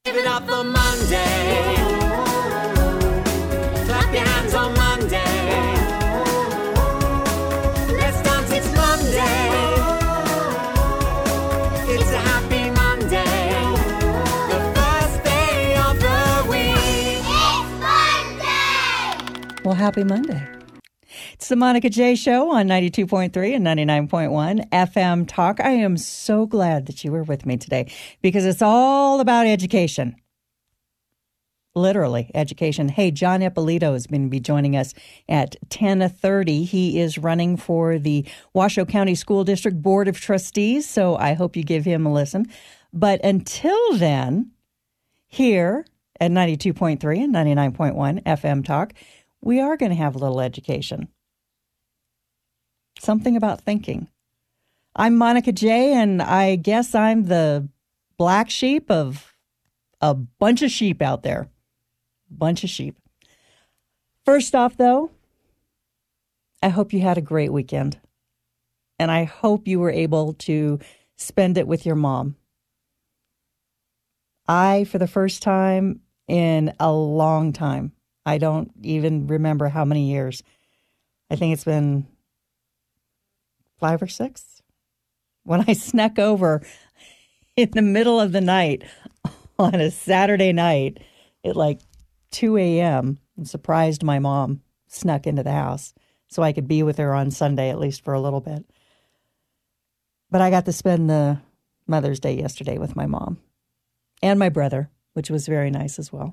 Give it up for Monday. Clap your hands on Monday. Let's dance, it's Monday. It's a happy Monday. The first day of the week. It's Monday! Well, happy Monday. It's the Monica J. Show on 92.3 and 99.1 FM Talk. I am so glad that you were with me today because it's all about education. Literally, education. Hey, John Ippolito is going to be joining us at 10:30. He is running for the Washoe County School District Board of Trustees, so I hope you give him a listen. But until then, here at 92.3 and 99.1 FM Talk, we are going to have a little education. Something about thinking. I'm Monica J, and I guess I'm the black sheep of a bunch of sheep out there. Bunch of sheep. First off, though, I hope you had a great weekend. And I hope you were able to spend it with your mom. I, for the first time in a long time, I don't even remember how many years. I think it's been 5 or 6. When I snuck over in the middle of the night on a Saturday night at like 2 a.m. and surprised my mom, snuck into the house so I could be with her on Sunday, at least for a little bit. But I got to spend the Mother's Day yesterday with my mom and my brother, which was very nice as well.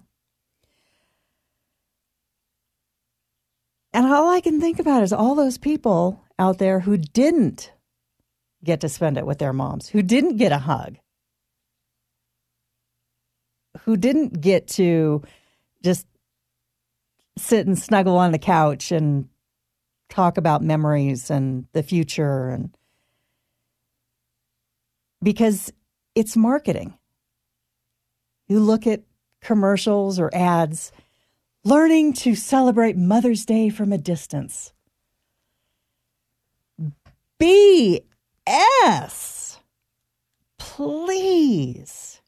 And all I can think about is all those people out there who didn't get to spend it with their moms, who didn't get a hug, who didn't get to just sit and snuggle on the couch and talk about memories and the future. And because it's marketing. You look at commercials or ads, learning to celebrate Mother's Day from a distance. BS. Please.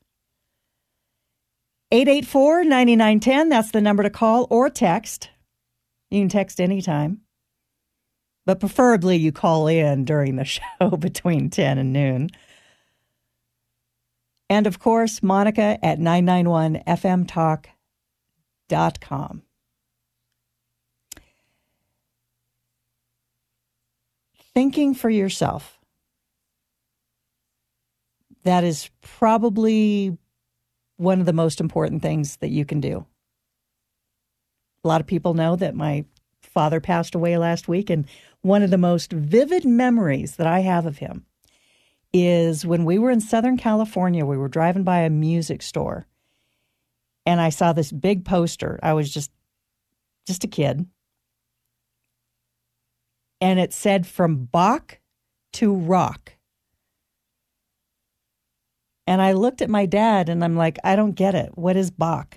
884-9910, that's the number to call or text. You can text anytime. But preferably you call in during the show between 10 and noon. And of course, Monica at 991fmtalk.com. Thinking for yourself. That is probably one of the most important things that you can do. A lot of people know that my father passed away last week, and one of the most vivid memories that I have of him is when we were in Southern California. We were driving by a music store, and I saw this big poster. I was just a kid. And it said, "From Bach to Rock." And I looked at my dad and I'm like, I don't get it. What is Bach?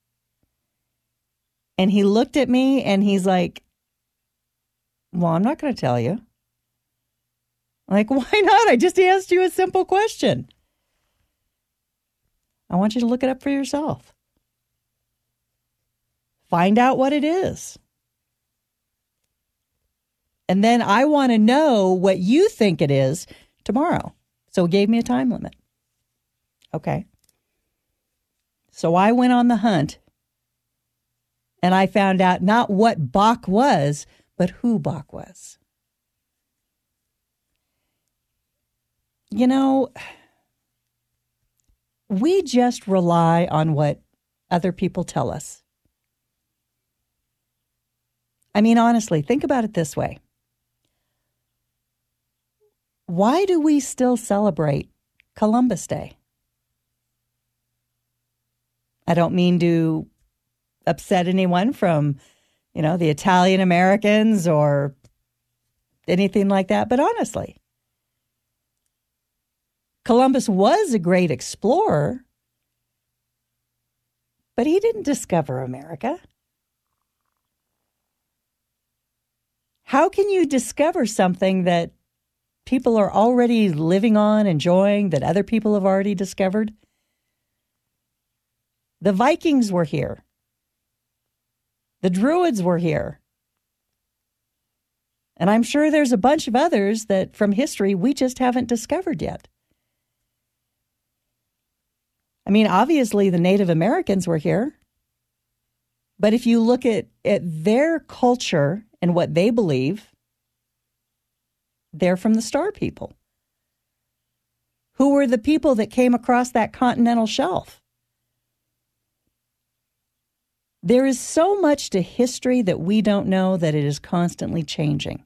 And he looked at me and he's like, well, I'm not going to tell you. I'm like, why not? I just asked you a simple question. I want you to look it up for yourself. Find out what it is. And then I want to know what you think it is tomorrow. So he gave me a time limit. Okay. So I went on the hunt and I found out not what Bach was, but who Bach was. You know, we just rely on what other people tell us. I mean, honestly, think about it this way. Why do we still celebrate Columbus Day? I don't mean to upset anyone from, the Italian Americans or anything like that. But honestly, Columbus was a great explorer, but he didn't discover America. How can you discover something that people are already living on, enjoying, that other people have already discovered? The Vikings were here. The Druids were here. And I'm sure there's a bunch of others that from history we just haven't discovered yet. I mean, obviously the Native Americans were here. But if you look at their culture and what they believe, they're from the Star People, who were the people that came across that continental shelf. There is so much to history that we don't know, that it is constantly changing.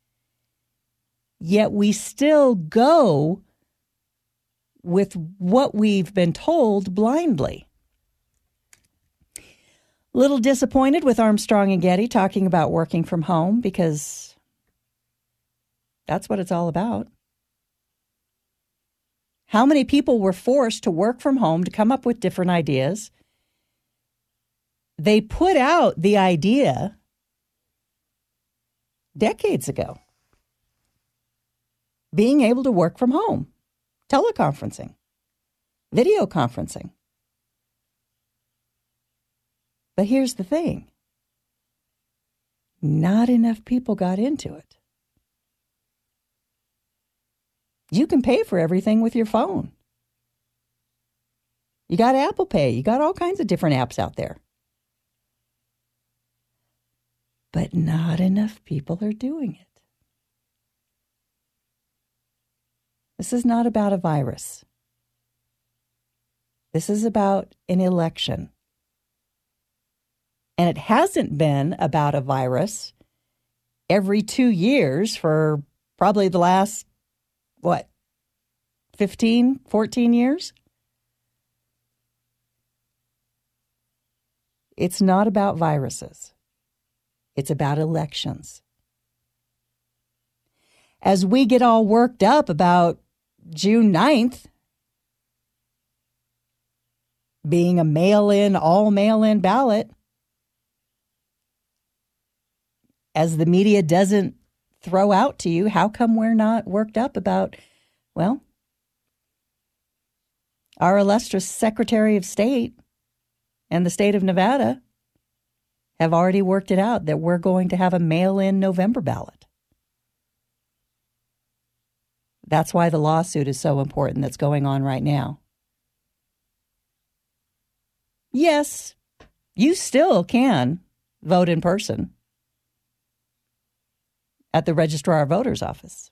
Yet we still go with what we've been told blindly. Little disappointed with Armstrong and Getty talking about working from home, because that's what it's all about. How many people were forced to work from home to come up with different ideas? They put out the idea decades ago. Being able to work from home, teleconferencing, video conferencing. But here's the thing. Not enough people got into it. You can pay for everything with your phone. You got Apple Pay. You got all kinds of different apps out there. But not enough people are doing it. This is not about a virus. This is about an election. And it hasn't been about a virus every 2 years for probably the last, 15, 14 years? It's not about viruses. It's about elections. As we get all worked up about June 9th being a all mail-in ballot, as the media doesn't throw out to you, how come we're not worked up about, our illustrious Secretary of State and the state of Nevada have already worked it out that we're going to have a mail-in November ballot. That's why the lawsuit is so important that's going on right now. Yes, you still can vote in person at the Registrar of Voters office.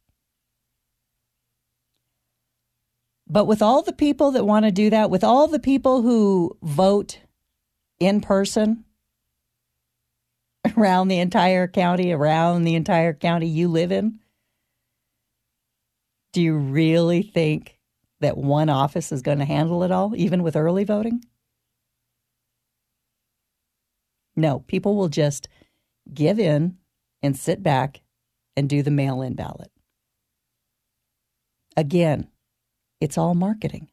But with all the people that want to do that, with all the people who vote in person around the entire county you live in, do you really think that one office is going to handle it all, even with early voting? No, people will just give in and sit back and do the mail-in ballot. Again, it's all marketing.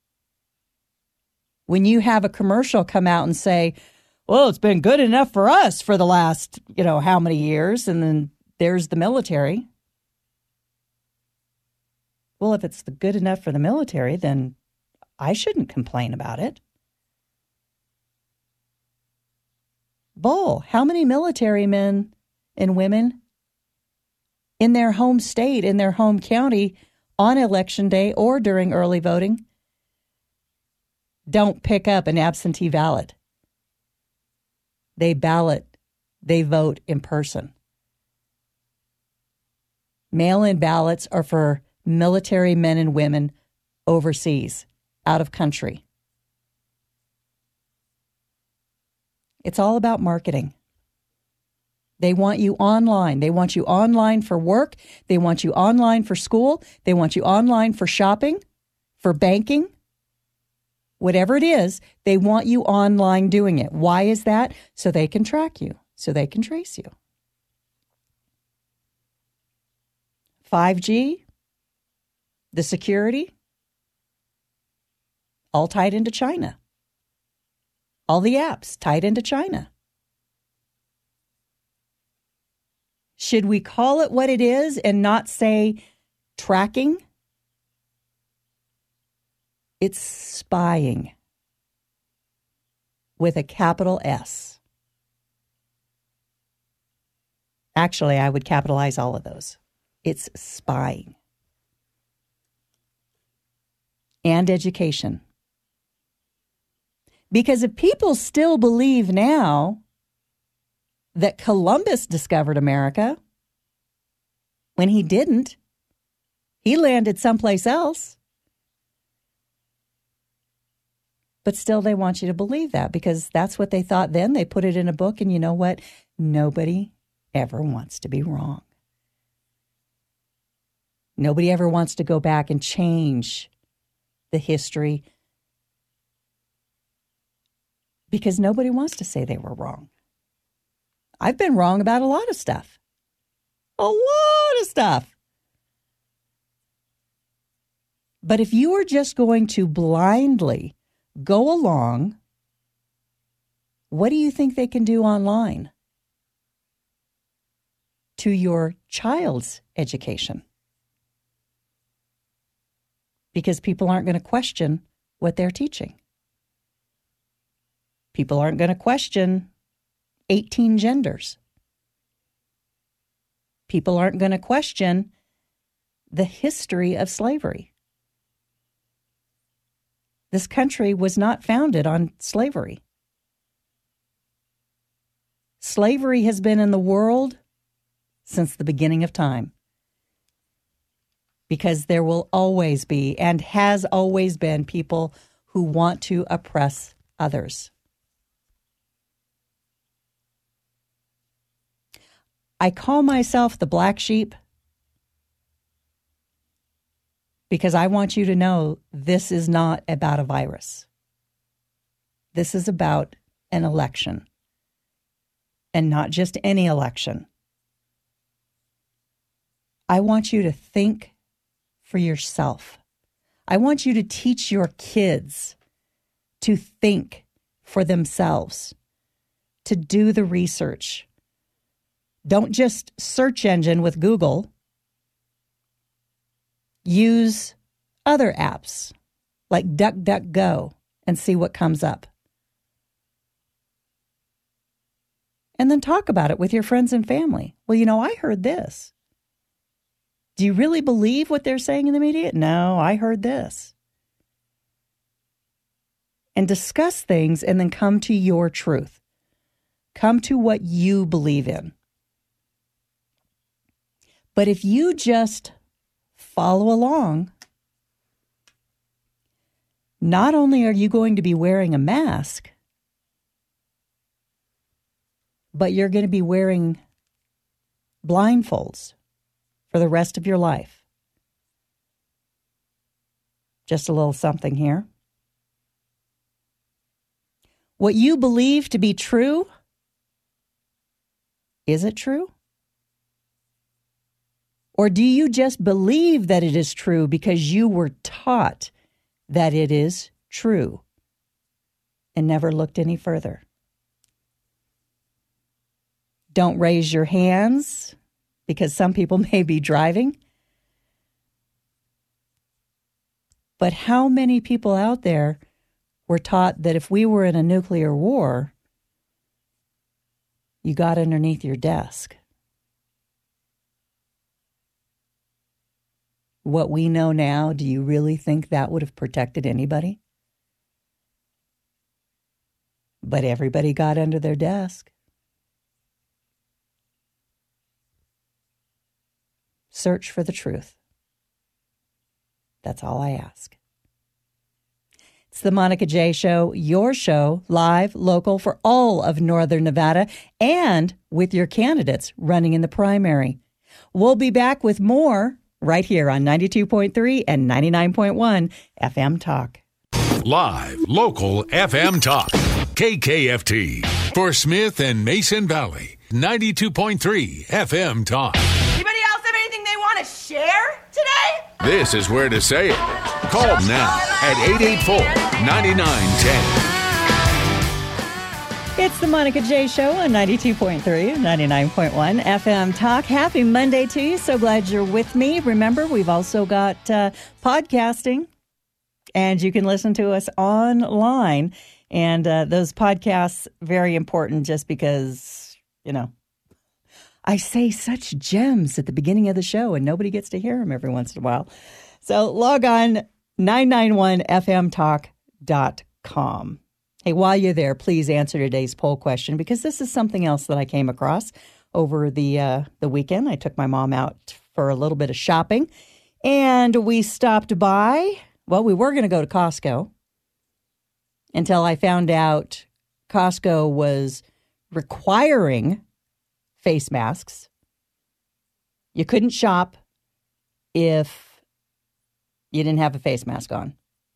When you have a commercial come out and say, well, it's been good enough for us for the last, how many years, and then there's the military. Well, if it's good enough for the military, then I shouldn't complain about it. Bull, how many military men and women in their home state, in their home county, on Election Day or during early voting, don't pick up an absentee ballot? They vote in person. Mail-in ballots are for military men and women overseas, out of country. It's all about marketing. They want you online. They want you online for work. They want you online for school. They want you online for shopping, for banking. Whatever it is, they want you online doing it. Why is that? So they can track you, so they can trace you. 5G, the security, all tied into China. All the apps tied into China. Should we call it what it is and not say tracking? It's spying. with a capital S. Actually, I would capitalize all of those. It's spying. And education. Because if people still believe now that Columbus discovered America, when he didn't, he landed someplace else. But still, they want you to believe that because that's what they thought then. They put it in a book, and you know what? Nobody ever wants to be wrong. Nobody ever wants to go back and change the history because nobody wants to say they were wrong. I've been wrong about a lot of stuff. A lot of stuff. But if you are just going to blindly go along, what do you think they can do online to your child's education? Because people aren't going to question what they're teaching. People aren't going to question 18 genders. People aren't going to question the history of slavery. This country was not founded on slavery. Slavery has been in the world since the beginning of time. Because there will always be and has always been people who want to oppress others. I call myself the black sheep because I want you to know this is not about a virus. This is about an election. And not just any election. I want you to think for yourself. I want you to teach your kids to think for themselves, to do the research. Don't just search engine with Google. Use other apps like DuckDuckGo and see what comes up. And then talk about it with your friends and family. Well, you know, I heard this. Do you really believe what they're saying in the media? No, I heard this. And discuss things and then come to your truth. Come to what you believe in. But if you just follow along, not only are you going to be wearing a mask, but you're going to be wearing blindfolds for the rest of your life. Just a little something here. What you believe to be true, is it true? Or do you just believe that it is true because you were taught that it is true and never looked any further? Don't raise your hands because some people may be driving. But how many people out there were taught that if we were in a nuclear war, you got underneath your desk? What we know now, do you really think that would have protected anybody? But everybody got under their desk. Search for the truth. That's all I ask. It's the Monica J. Show, your show, live, local for all of Northern Nevada and with your candidates running in the primary. We'll be back with more right here on 92.3 and 99.1 FM Talk. Live, local FM Talk. KKFT. For Smith and Mason Valley. 92.3 FM Talk. Anybody else have anything they want to share today? This is where to say it. Call now at 884-9910. It's the Monica J. Show on 92.3, 99.1 FM Talk. Happy Monday to you. So glad you're with me. Remember, we've also got podcasting, and you can listen to us online. And those podcasts, very important just because, I say such gems at the beginning of the show and nobody gets to hear them every once in a while. So log on 991fmtalk.com. Hey, while you're there, please answer today's poll question because this is something else that I came across over the weekend. I took my mom out for a little bit of shopping and we stopped by. Well, we were going to go to Costco until I found out Costco was requiring face masks. You couldn't shop if you didn't have a face mask on.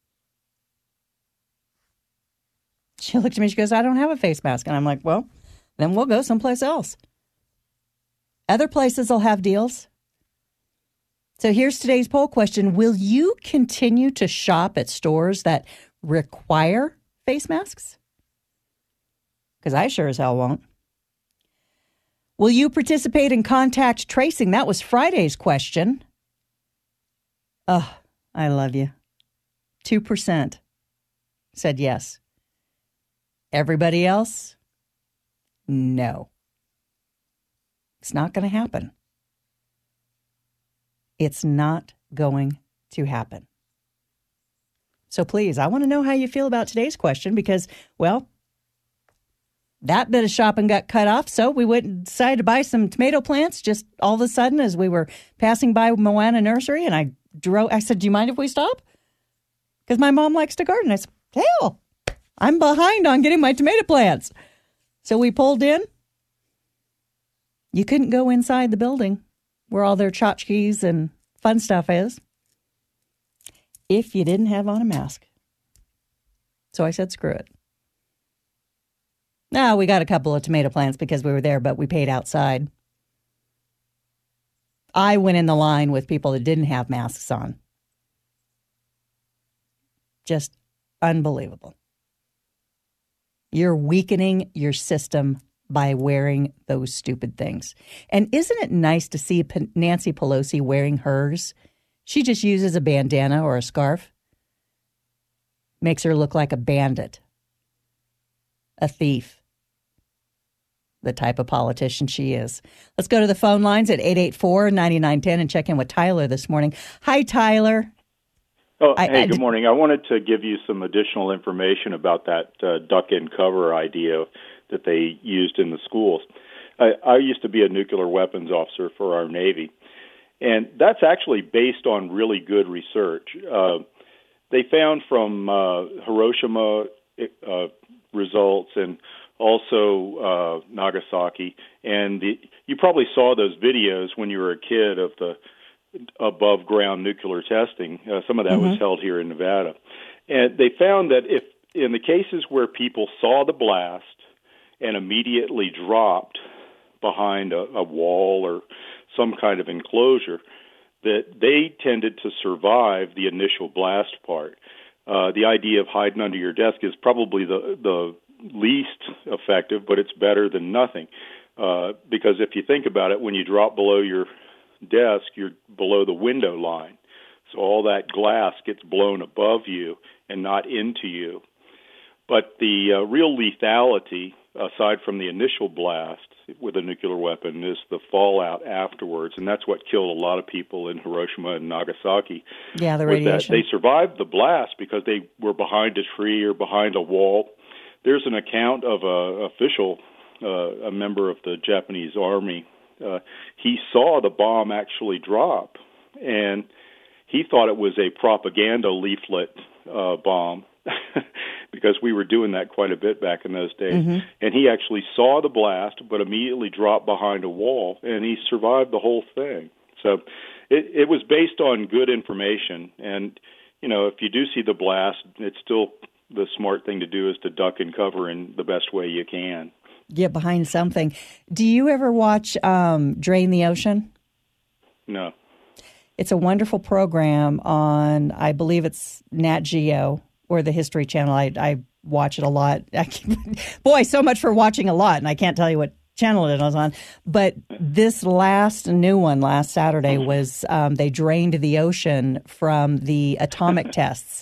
She looked at me, she goes, I don't have a face mask. And I'm like, well, then we'll go someplace else. Other places will have deals. So here's today's poll question. Will you continue to shop at stores that require face masks? Because I sure as hell won't. Will you participate in contact tracing? That was Friday's question. Oh, I love you. 2% said yes. Everybody else, no. It's not going to happen. It's not going to happen. So please, I want to know how you feel about today's question because, well, that bit of shopping got cut off, so we went and decided to buy some tomato plants just all of a sudden as we were passing by Moana Nursery, and I said, do you mind if we stop? Because my mom likes to garden. I said, hell, I'm behind on getting my tomato plants. So we pulled in. You couldn't go inside the building where all their tchotchkes and fun stuff is if you didn't have on a mask. So I said, screw it. No, we got a couple of tomato plants because we were there, but we paid outside. I went in the line with people that didn't have masks on. Just unbelievable. You're weakening your system by wearing those stupid things. And isn't it nice to see Nancy Pelosi wearing hers? She just uses a bandana or a scarf. Makes her look like a bandit, a thief, the type of politician she is. Let's go to the phone lines at 884-9910 and check in with Tyler this morning. Hi, Tyler. Good morning. I wanted to give you some additional information about that duck and cover idea that they used in the schools. I used to be a nuclear weapons officer for our Navy, and that's actually based on really good research. They found from Hiroshima results and also Nagasaki, and you probably saw those videos when you were a kid of the above-ground nuclear testing. Some of that was held here in Nevada. And they found that if in the cases where people saw the blast and immediately dropped behind a wall or some kind of enclosure, that they tended to survive the initial blast part. The idea of hiding under your desk is probably the least effective, but it's better than nothing. Because if you think about it, when you drop below your desk, you're below the window line. So all that glass gets blown above you and not into you. But the real lethality, aside from the initial blast with a nuclear weapon, is the fallout afterwards. And that's what killed a lot of people in Hiroshima and Nagasaki. Yeah, the radiation. They survived the blast because they were behind a tree or behind a wall. There's an account of an official, a member of the Japanese army. He saw the bomb actually drop, and he thought it was a propaganda leaflet bomb because we were doing that quite a bit back in those days. And he actually saw the blast, but immediately dropped behind a wall, and he survived the whole thing. So it was based on good information. And, you know, if you do see the blast, it's still the smart thing to do is to duck and cover in the best way you can. Get behind something. Do you ever watch Drain the Ocean? No. It's a wonderful program on, I believe it's Nat Geo or the History Channel. I watch it a lot. Boy, so much for watching a lot, and I can't tell you what channel it was on. But this last new one, last Saturday, was they drained the ocean from the atomic tests.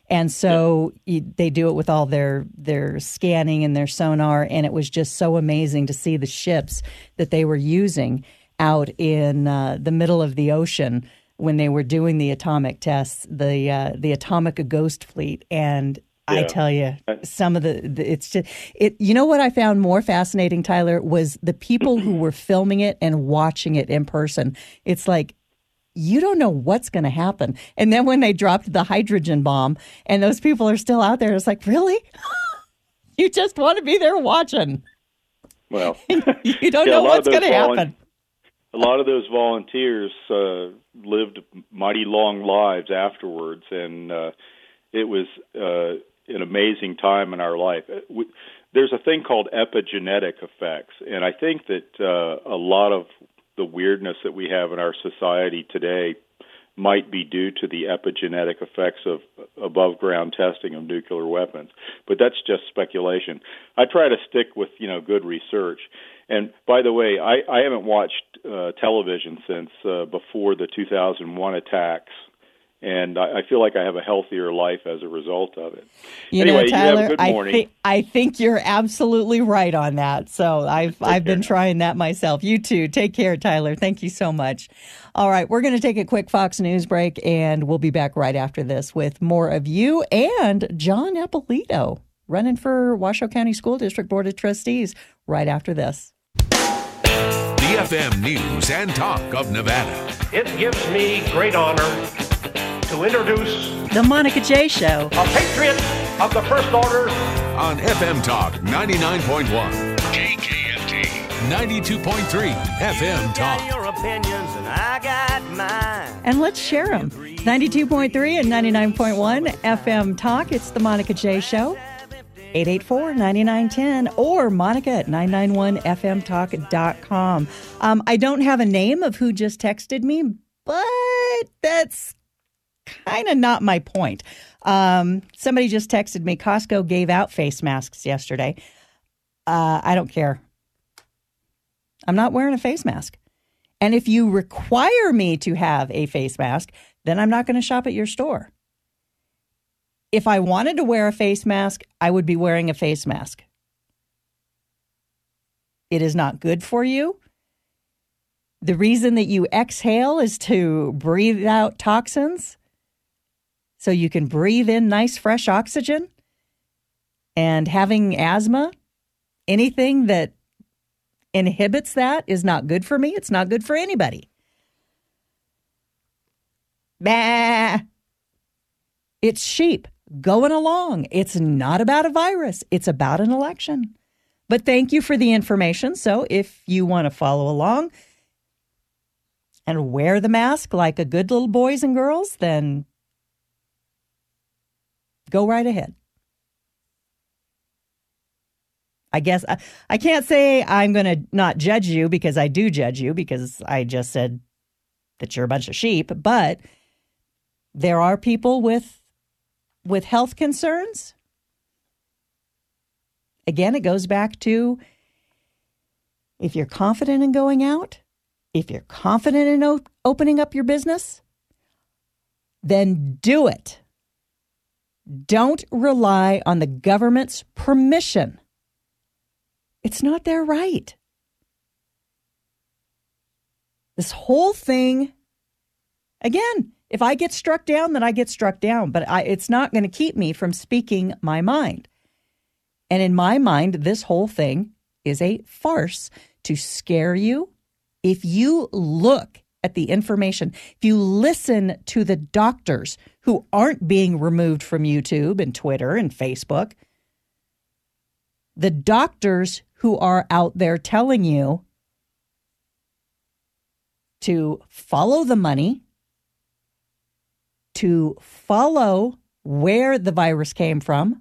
And so they do it with all their scanning and their sonar, and it was just so amazing to see the ships that they were using out in the middle of the ocean when they were doing the atomic tests, the Atomic Ghost Fleet. And I tell you, some of it's just it. You know what I found more fascinating, Tyler, was the people who were filming it and watching it in person. It's like, you don't know what's going to happen. And then when they dropped the hydrogen bomb and those people are still out there, it's like, really? You just want to be there watching. Well, you don't know what's going to happen. A lot of those volunteers lived mighty long lives afterwards, and it was an amazing time in our life. There's a thing called epigenetic effects, and I think that a lot of the weirdness that we have in our society today might be due to the epigenetic effects of above-ground testing of nuclear weapons. But that's just speculation. I try to stick with, good research. And by the way, I haven't watched television since before the 2001 attacks. And I feel like I have a healthier life as a result of it. Anyway, Tyler, you have a good morning. I think you're absolutely right on that. So I've been trying that myself. You too. Take care, Tyler. Thank you so much. All right, we're going to take a quick Fox News break, and we'll be back right after this with more of you and John Eppolito running for Washoe County School District Board of Trustees right after this. The FM News and Talk of Nevada. It gives me great honor to introduce The Monica J. Show. a patriot of the First Order. On FM Talk 99.1, KKFT 92.3 FM Talk. Your opinions and I got mine. And let's share them. 92.3 and 99.1 FM Talk. It's The Monica J. Show. 884-9910 or Monica at 991fmtalk.com. I don't have a name of who just texted me, but that's kind of not my point. Somebody just texted me, Costco gave out face masks yesterday. I don't care. I'm not wearing a face mask. And if you require me to have a face mask, then I'm not going to shop at your store. If I wanted to wear a face mask, I would be wearing a face mask. It is not good for you. The reason that you exhale is to breathe out toxins so you can breathe in nice, fresh oxygen. And having asthma, anything that inhibits that is not good for me. It's not good for anybody. Bah! It's sheep going along. It's not about a virus. It's about an election. But thank you for the information. So if you want to follow along and wear the mask like a good little boys and girls, then go right ahead. I guess I can't say I'm going to not judge you, because I do judge you, because I just said that you're a bunch of sheep. But there are people with health concerns. Again, it goes back to, if you're confident in going out, if you're confident in opening up your business, then do it. Don't rely on the government's permission. It's not their right. This whole thing, again, if I get struck down, then I get struck down. But it's not going to keep me from speaking my mind. And in my mind, this whole thing is a farce to scare you. If you look at the information, if you listen to the doctors who aren't being removed from YouTube and Twitter and Facebook, the doctors who are out there telling you to follow the money, to follow where the virus came from,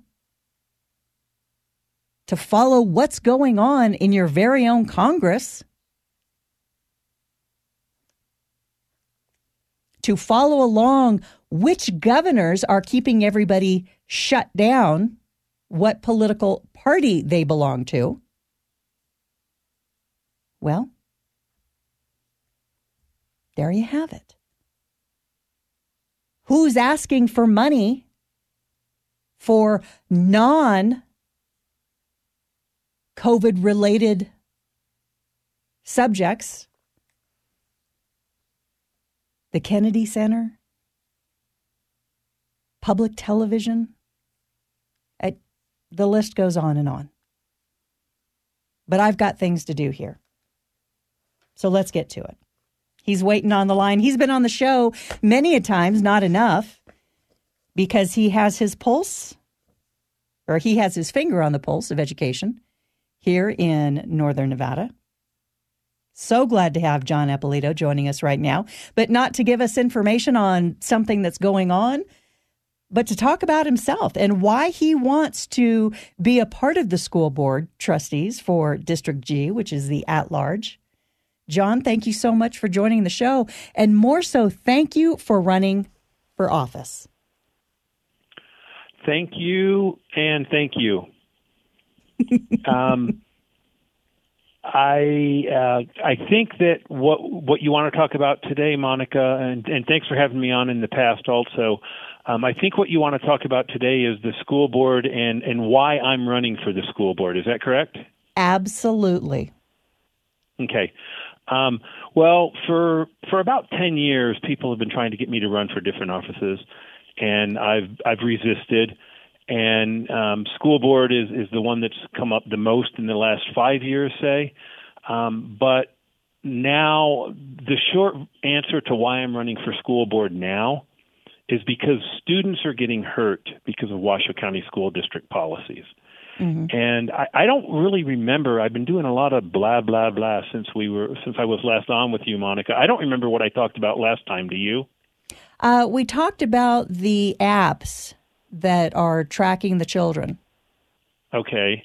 to follow what's going on in your very own Congress, to follow along which governors are keeping everybody shut down, what political party they belong to. Well, there you have it. Who's asking for money for non-COVID-related subjects. The Kennedy Center, public television, the list goes on and on. But I've got things to do here. So let's get to it. He's waiting on the line. He's been on the show many a times, not enough, because he has his pulse, or he has his finger on the pulse of education here in Northern Nevada. So glad to have John Eppolito joining us right now, but not to give us information on something that's going on, but to talk about himself and why he wants to be a part of the school board trustees for District G, which is the at-large. John, thank you so much for joining the show. And more so, thank you for running for office. Thank you, and thank you. I think that what you want to talk about today, Monica, and thanks for having me on in the past also, I think what you want to talk about today is the school board and why I'm running for the school board. Is that correct? Absolutely. Okay. Well, for about 10 years, people have been trying to get me to run for different offices, and I've resisted. And school board is the one that's come up the most in the last 5 years, say. But now the short answer to why I'm running for school board now is because students are getting hurt because of Washoe County School District policies. Mm-hmm. And I don't really remember. I've been doing a lot of blah, blah, blah since I was last on with you, Monica. I don't remember what I talked about last time. Do you? We talked about the apps that are tracking the children. Okay.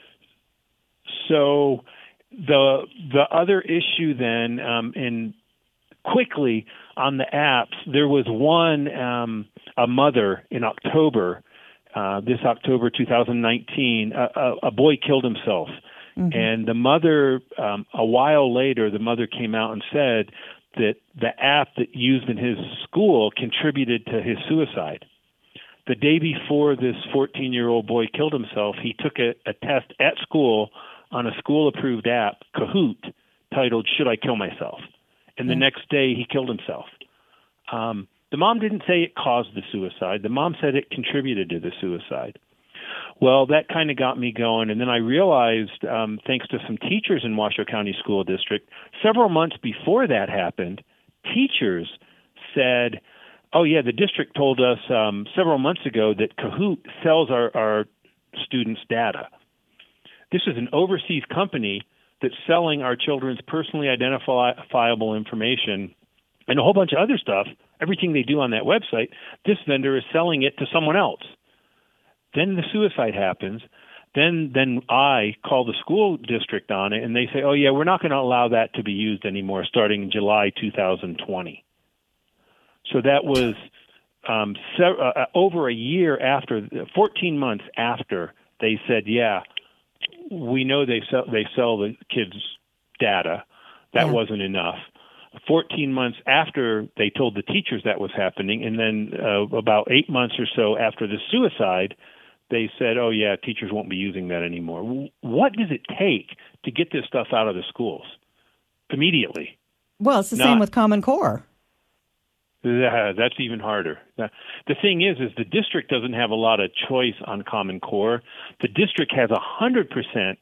So the other issue then, and quickly on the apps, there was one, a mother in October, this October 2019, a boy killed himself. Mm-hmm. And the mother, a while later, the mother came out and said that the app that used in his school contributed to his suicide. The day before this 14-year-old boy killed himself, he took a test at school on a school-approved app, Kahoot, titled, Should I Kill Myself? And the next day, he killed himself. The mom didn't say it caused the suicide. The mom said it contributed to the suicide. Well, that kind of got me going. And then I realized, thanks to some teachers in Washoe County School District, several months before that happened, teachers said, oh, yeah, the district told us several months ago that Kahoot sells our students' data. This is an overseas company that's selling our children's personally identifiable information and a whole bunch of other stuff, everything they do on that website. This vendor is selling it to someone else. Then the suicide happens. Then I call the school district on it, and they say, oh, yeah, we're not going to allow that to be used anymore starting in July 2020. So that was over a year after, 14 months after they said, yeah, we know they sell the kids' data. That wasn't enough. 14 months after they told the teachers that was happening, and then about 8 months or so after the suicide, they said, oh, yeah, teachers won't be using that anymore. What does it take to get this stuff out of the schools immediately? Well, it's the same with Common Core. That's even harder. The thing is the district doesn't have a lot of choice on Common Core. The district has 100%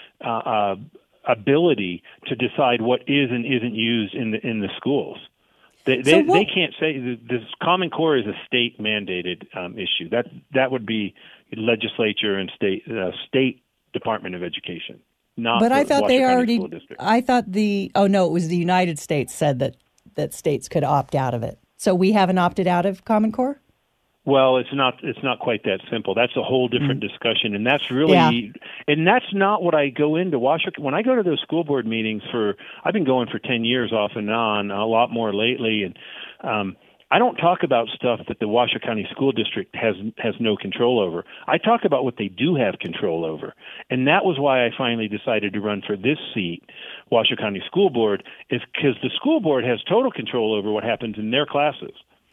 ability to decide what is and isn't used in the schools. They can't say this. Common Core is a state mandated issue. That would be legislature and state Department of Education. Not but I thought they already. School District. I thought it was the United States said that states could opt out of it. So we haven't opted out of Common Core? Well, it's not quite that simple. That's a whole different discussion, and that's really and that's not what I go into Washoe. When I go to those school board meetings I've been going for 10 years off and on, a lot more lately, and I don't talk about stuff that the Washoe County School District has no control over. I talk about what they do have control over, and that was why I finally decided to run for this seat, Washoe County School Board, is because the school board has total control over what happens in their classes.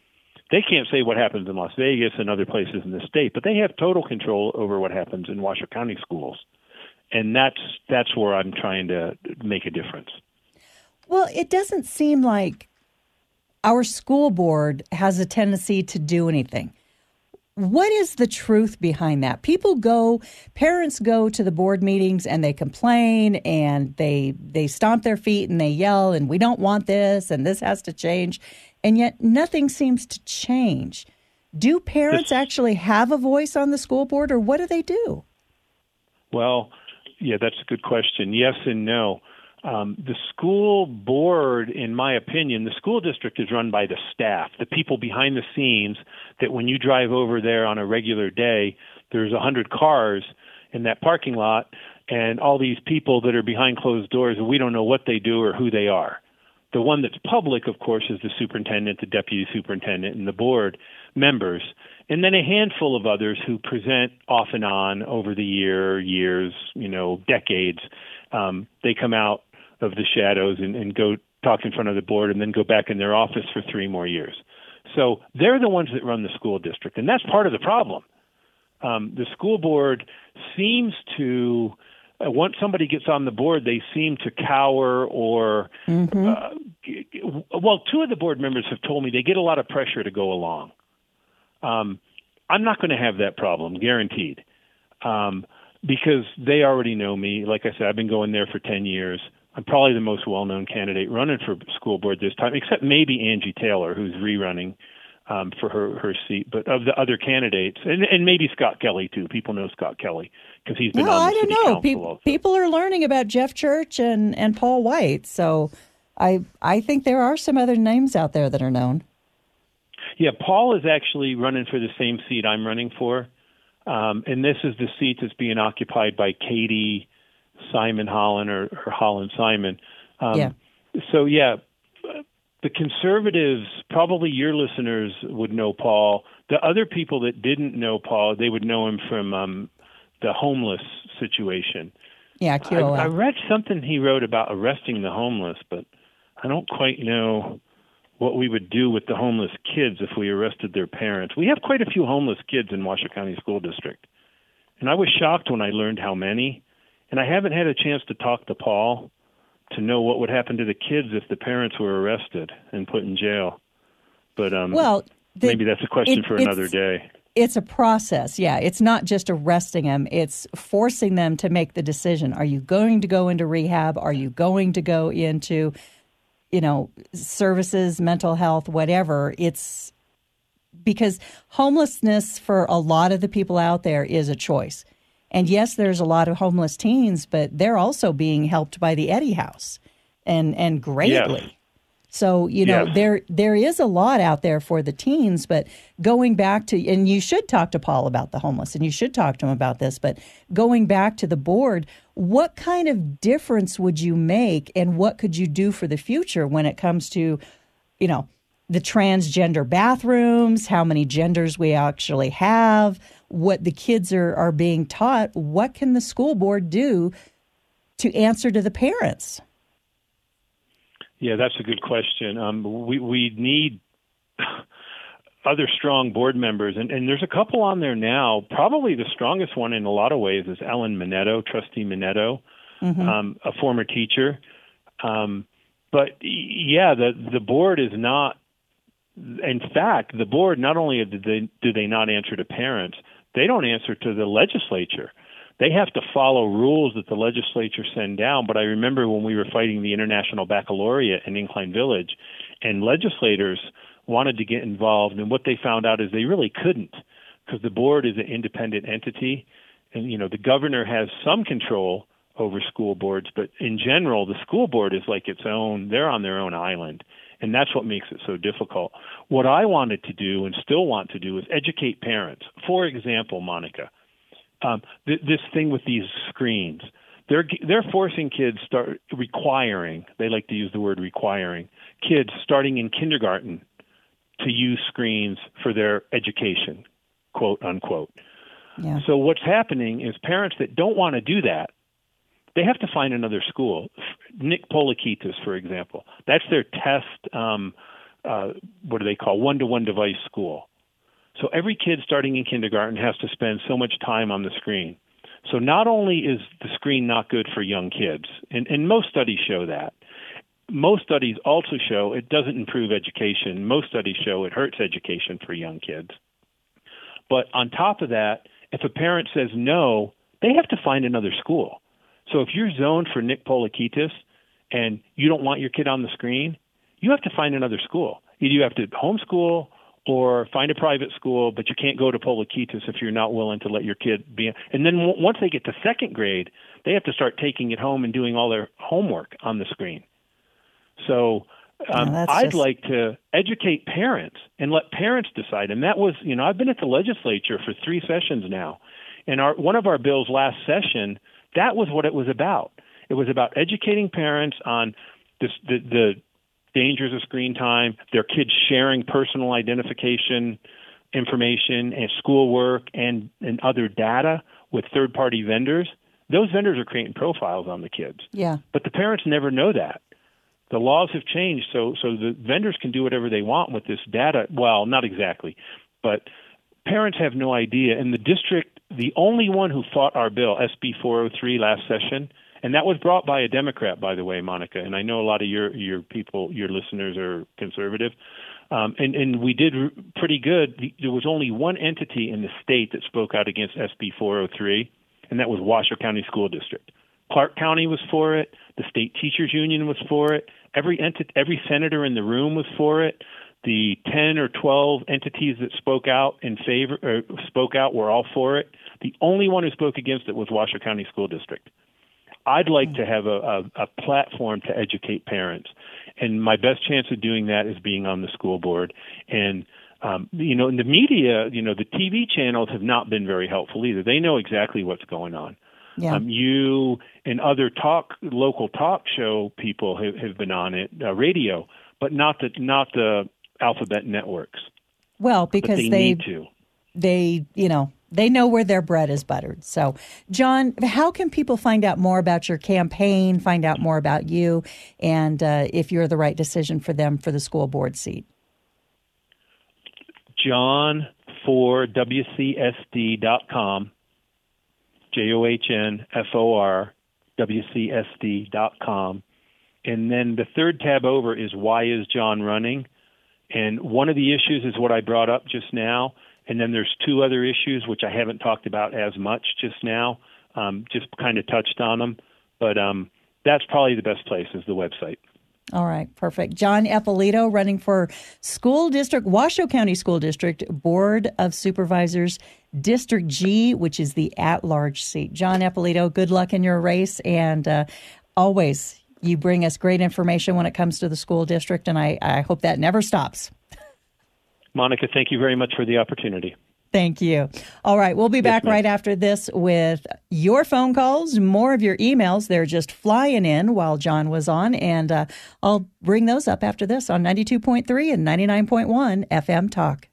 They can't say what happens in Las Vegas and other places in the state, but they have total control over what happens in Washoe County schools. And that's where I'm trying to make a difference. Well, it doesn't seem like our school board has a tendency to do anything. What is the truth behind that? Parents go to the board meetings and they complain and they stomp their feet and they yell and we don't want this and this has to change. And yet nothing seems to change. Do parents actually have a voice on the school board, or what do they do? Well, yeah, that's a good question. Yes and no. The school board, in my opinion, the school district is run by the staff, the people behind the scenes, that when you drive over there on a regular day, there's 100 cars in that parking lot and all these people that are behind closed doors, and we don't know what they do or who they are. The one that's public, of course, is the superintendent, the deputy superintendent, and the board members, and then a handful of others who present off and on over the years, decades. They come out of the shadows and go talk in front of the board and then go back in their office for 3 more years. So they're the ones that run the school district, and that's part of the problem. The school board seems to, once somebody gets on the board, they seem to cower or, 2 of the board members have told me they get a lot of pressure to go along. I'm not going to have that problem, guaranteed, because they already know me. Like I said, I've been going there for 10 years. I'm probably the most well-known candidate running for school board this time, except maybe Angie Taylor, who's rerunning for her seat. But of the other candidates, and maybe Scott Kelly, too. People know Scott Kelly because he's been on the city council also. People are learning about Jeff Church and Paul White. So I think there are some other names out there that are known. Yeah, Paul is actually running for the same seat I'm running for. And this is the seat that's being occupied by Katie Simon Holland or Holland Simon. So, the conservatives, probably your listeners would know Paul. The other people that didn't know Paul, they would know him from the homeless situation. Yeah, QOL. I read something he wrote about arresting the homeless, but I don't quite know what we would do with the homeless kids if we arrested their parents. We have quite a few homeless kids in Washoe County School District. And I was shocked when I learned how many. And I haven't had a chance to talk to Paul to know what would happen to the kids if the parents were arrested and put in jail. But maybe that's a question for another day. It's a process, yeah. It's not just arresting them. It's forcing them to make the decision. Are you going to go into rehab? Are you going to go into, services, mental health, whatever? It's because homelessness for a lot of the people out there is a choice. And yes, there's a lot of homeless teens, but they're also being helped by the Eddie House and greatly. Yes. So, there is a lot out there for the teens, but going back to, and you should talk to Paul about the homeless and you should talk to him about this, but going back to the board, what kind of difference would you make and what could you do for the future when it comes to, the transgender bathrooms, how many genders we actually have, what the kids are being taught? What can the school board do to answer to the parents? Yeah, that's a good question. We need other strong board members, and there's a couple on there now. Probably the strongest one in a lot of ways is Ellen Minetto, Trustee Minetto, a former teacher. But yeah, the board is not. In fact, the board not only do they not answer to parents, they don't answer to the legislature. They have to follow rules that the legislature send down. But I remember when we were fighting the International Baccalaureate in Incline Village, and legislators wanted to get involved, and what they found out is they really couldn't because the board is an independent entity, and the governor has some control over school boards, but in general, the school board is like its own. They're on their own island. And that's what makes it so difficult. What I wanted to do and still want to do is educate parents. For example, Monica, this thing with these screens, they're forcing kids requiring, they like to use the word requiring, kids starting in kindergarten to use screens for their education, quote unquote. Yeah. So what's happening is parents that don't want to do that, they have to find another school. Nick Polikitis, for example, that's their test what do they call, one-to-one device school. So every kid starting in kindergarten has to spend so much time on the screen. So not only is the screen not good for young kids, and most studies show that, most studies also show it doesn't improve education. Most studies show it hurts education for young kids. But on top of that, if a parent says no, they have to find another school. So if you're zoned for Nick Polikitis and you don't want your kid on the screen, you have to find another school. Either you have to homeschool or find a private school, but you can't go to Polikitis if you're not willing to let your kid be. And then once they get to second grade, they have to start taking it home and doing all their homework on the screen. So I'd like to educate parents and let parents decide. And that was, I've been at the legislature for 3 sessions now. And one of our bills last session, that was what it was about. It was about educating parents on the dangers of screen time, their kids sharing personal identification information and schoolwork and other data with third-party vendors. Those vendors are creating profiles on the kids. Yeah. But the parents never know that. The laws have changed, so the vendors can do whatever they want with this data. Well, not exactly, but parents have no idea. In the district, the only one who fought our bill, SB 403, last session, and that was brought by a Democrat, by the way, Monica, and I know a lot of your people, your listeners are conservative, and we did pretty good. There was only one entity in the state that spoke out against SB 403, and that was Washoe County School District. Clark County was for it. The State Teachers Union was for it. Every senator in the room was for it. The 10 or 12 entities that spoke out were all for it. The only one who spoke against it was Washoe County School District. I'd like to have a platform to educate parents, and my best chance of doing that is being on the school board. And in the media, the TV channels have not been very helpful either. They know exactly what's going on. Yeah. You and other local talk show people have been on it, radio, but not the alphabet networks. Well, because they need to. They know where their bread is buttered. So, John, how can people find out more about your campaign, find out more about you, and if you're the right decision for them for the school board seat? JohnForWCSD.com, JohnForWCSD.com. And then the third tab over is Why is John Running? And one of the issues is what I brought up just now. And then there's 2 other issues, which I haven't talked about as much just now, just kind of touched on them. But that's probably the best place is the website. All right, perfect. John Eppolito running for School District, Washoe County School District, Board of Supervisors, District G, which is the at-large seat. John Eppolito, good luck in your race. And always, you bring us great information when it comes to the school district, and I hope that never stops. Monica, thank you very much for the opportunity. Thank you. All right, we'll be back right after this with your phone calls, more of your emails. They're just flying in while John was on, and I'll bring those up after this on 92.3 and 99.1 FM Talk.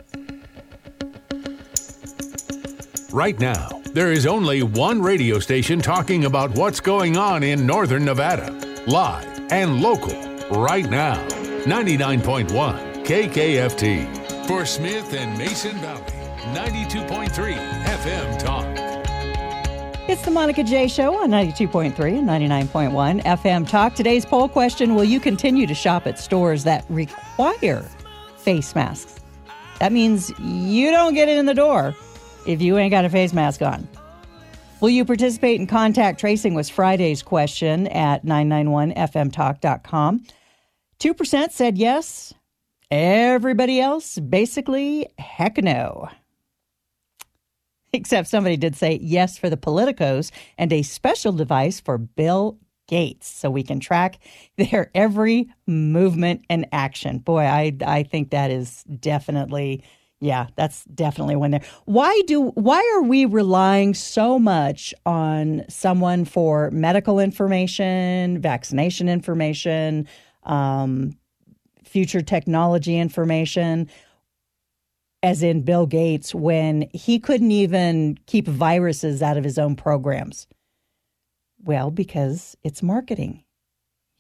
Right now, there is only one radio station talking about what's going on in Northern Nevada. Live and local, right now. 99.1 KKFT. For Smith and Mason Valley, 92.3 FM Talk. It's the Monica J. Show on 92.3 and 99.1 FM Talk. Today's poll question, will you continue to shop at stores that require face masks? That means you don't get it in the door if you ain't got a face mask on. Will you participate in contact tracing was Friday's question at 991fmtalk.com. 2% said yes. Everybody else, basically, heck no. Except somebody did say yes for the politicos and a special device for Bill Gates so we can track their every movement and action. Boy, I think that is definitely, that's definitely when they're. Why are we relying so much on someone for medical information, vaccination information, future technology information, as in Bill Gates, when he couldn't even keep viruses out of his own programs? Well, because it's marketing.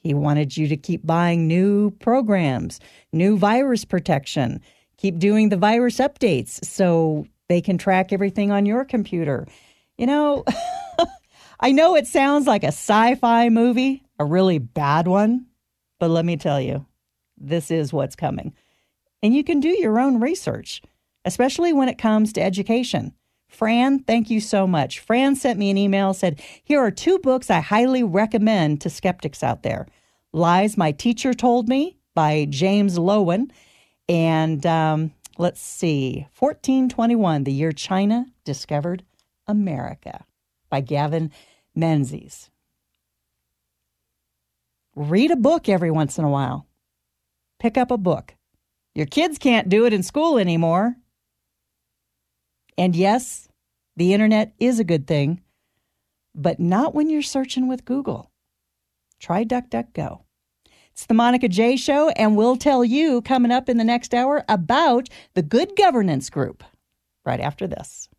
He wanted you to keep buying new programs, new virus protection, keep doing the virus updates so they can track everything on your computer. You know, I know it sounds like a sci-fi movie, a really bad one, but let me tell you, this is what's coming. And you can do your own research, especially when it comes to education. Fran, thank you so much. Fran sent me an email, said, here are 2 books I highly recommend to skeptics out there. Lies My Teacher Told Me by James Loewen. And let's see, 1421, The Year China Discovered America by Gavin Menzies. Read a book every once in a while. Pick up a book. Your kids can't do it in school anymore. And yes, the internet is a good thing, but not when you're searching with Google. Try DuckDuckGo. It's the Monica J. Show, and we'll tell you coming up in the next hour about the Good Governance Group right after this.